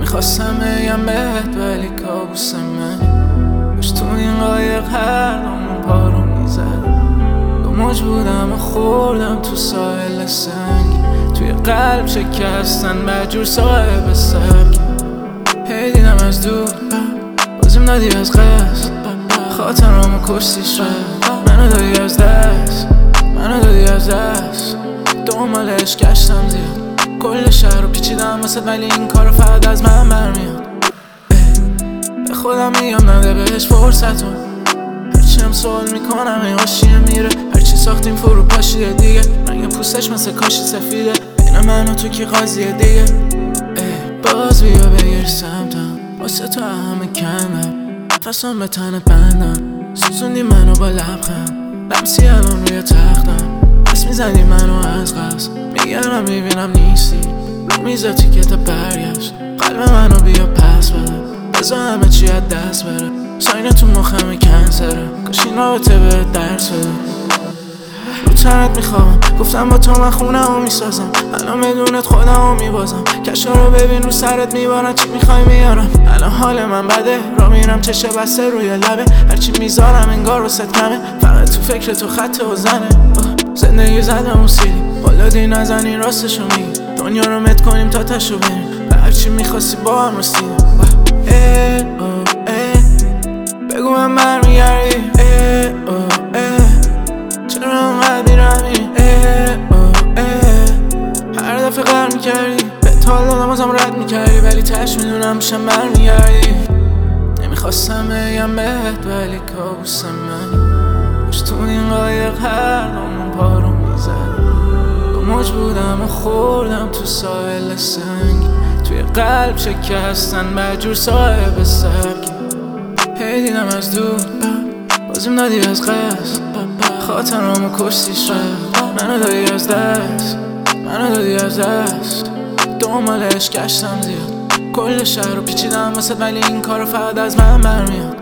نمیخواستم بگم بهت ولی کابوس منی. باش تو این قایق هر دومون پارو میزد. دو موج بودم و خوردم تو ساحل سنگی. توی قلب شکستن مجور صاحب سبکی. هی دیدم از دور بازیم دادی از قصد. خاطرامو کشتی شد منو دادی از دست. منو دادی از دست. دنبالش گشتم زیاد. کل شهر رو پیچیدم واسه ولی این کارو فقط از من برمیاد. به خودم میگم نده بهش فرصتو. هرچی هم سوال میکنم این غاشیه میره. هرچی ساختیم فرو پاشیده دیگه. رنگ پوستش مثل کاشی سفیده. بین من و تو کی قاضیه دیگه. باز بیا بگیر سمتم واسه تو همه کمه. نفسم به تنت بندم. سوزوندی منو با لبخند. لمسی الان روی تختم. دست میزنی منو از قصد. میگرم میبینم نیستی. رو میزه تیکت برگشت. قلب منو بیا پس بده. بذار همه چی از دست بره. ساین تو مخم کنسره. کاش این رابطه بهت درس بده. رو تنت میخوام گفتم با تو من خونمو میسازم. الان بدونت خودمو میبازم. کشا رو ببین رو سرت میبارن. چی میخوای میارم. الان حال من بده. را میرم چشه بسته روی لبه. هرچی میذارم انگار وسط کمه. فقط تو فکر تو خط و زنه. زندگی زدم و سیلی. بالادی نزنی راستشو میگی. دنیا رو مت کنیم تا تشو بریم. به هرچی میخواستی با هم رسیدیم. بگو من برمیگردی. چرا انقدر میرمی. هر دفعه قرار میکردی. به تا دادم ازم رد میکردی. ولی تش میدونم میشم برمیگردی. نمیخواستم بگم بهت ولی کابوس منی. باش تو این قایق هر دومون پارو میزد. دو موج بودم و خوردم تو ساحل سنگی. توی قلب شکستن مجور صاحب سبکی. هی دیدم از دور بازیم دادی از قصد. خاطرامو کشتی شد منو دادی از دست. منو دادی از دست. دنبالش گشتم زیاد. کل شهر رو پیچیدم واسه ولی این کارو فقط از من برمیاد.